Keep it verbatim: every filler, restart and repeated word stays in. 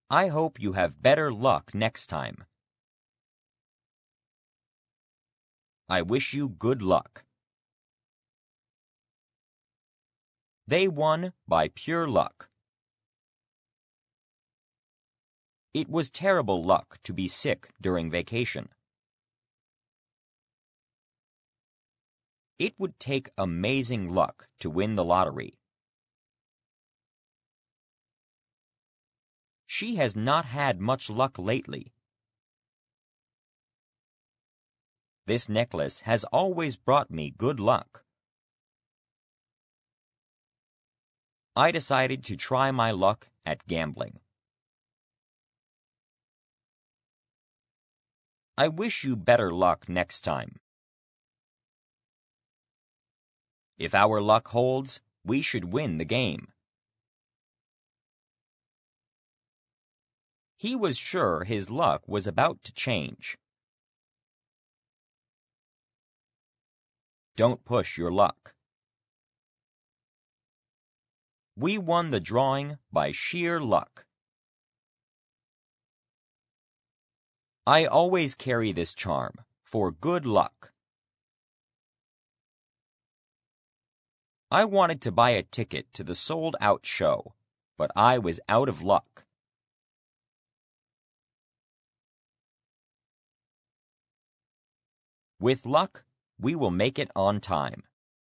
I hope you have better luck next time. I wish you good luck. They won by pure luck. It was terrible luck to be sick during vacation. It would take amazing luck to win the lottery. She has not had much luck lately. This necklace has always brought me good luck. I decided to try my luck at gambling. I wish you better luck next time. If our luck holds, we should win the game. He was sure his luck was about to change. Don't push your luck. We won the drawing by sheer luck. I always carry this charm for good luck. I wanted to buy a ticket to the sold-out show, but I was out of luck. With luck, we will make it on time.